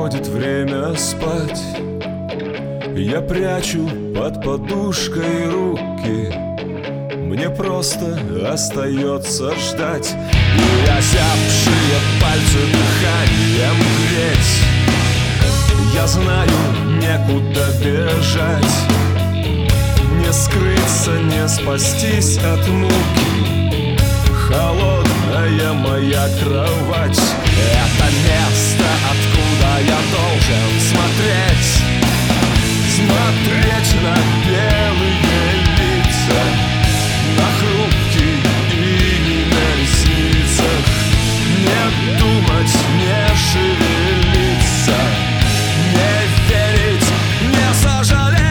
приходит время спать, я прячу под подушкой руки. Мне просто остается ждать, и озябшие пальцы дыханием греть. Я знаю, некуда бежать, не скрыться, не спастись от муки. Холодная моя кровать — это место, откуда я должен смотреть. Смотреть на белые лица, на хрупкие и на ресницах. Не думать, не шевелиться, не верить, не сожалеть.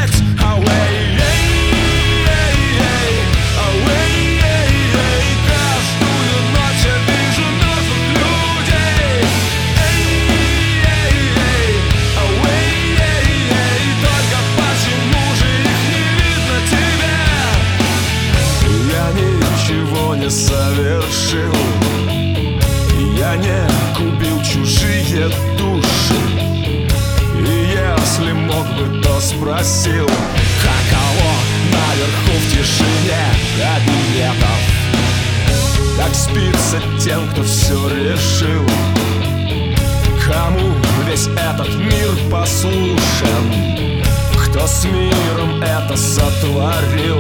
Каждую ночь я вижу мертвых людей. Только почему же их не видно тебе? Я ничего не совершил, я не губил чужие души. И если мог бы, то спросил, каково наверху в тишине кабинетов. Как спится тем, кто все решил, кому весь этот мир послушен, кто с миром это сотворил.